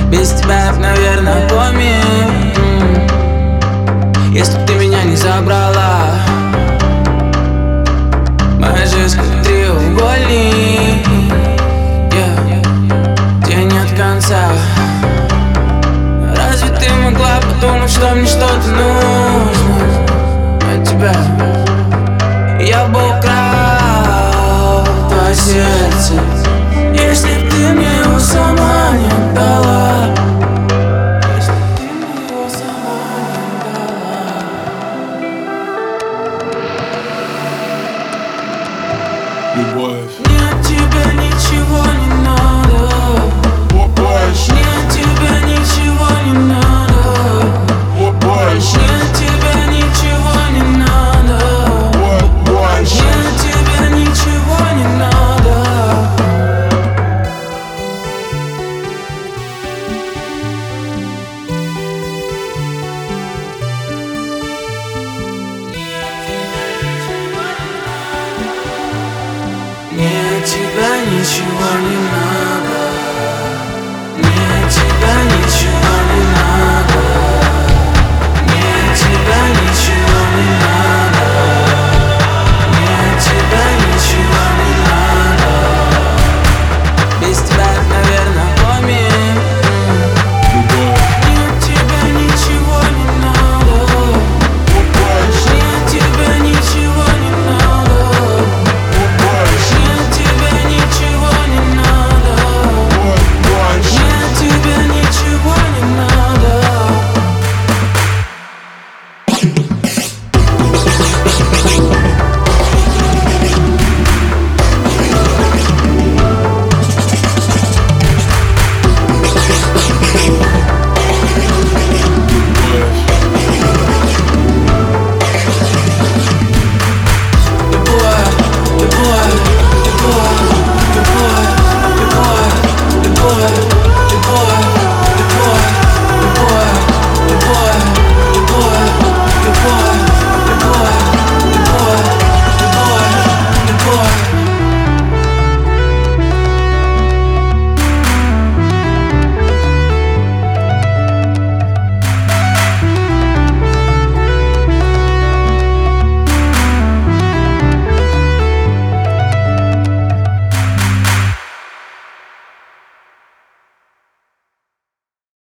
Без тебя я б, наверное, помер. Если б ты меня не забрала, моя жизнь как треугольник, где нет конца. Разве ты могла подумать, что мне что-то нужно от тебя? Я бы украл твое сердце, если б ты мне его сама не отдала. Если б ты мне его сама не отдала. Любовь. Мне от тебя ничего не надо. Больше. Мне от тебя ничего не надо. Больше. Мне от тебя ничего не надо. Больше. Мне от тебя ничего не надо. Мне от тебя ничего не надо.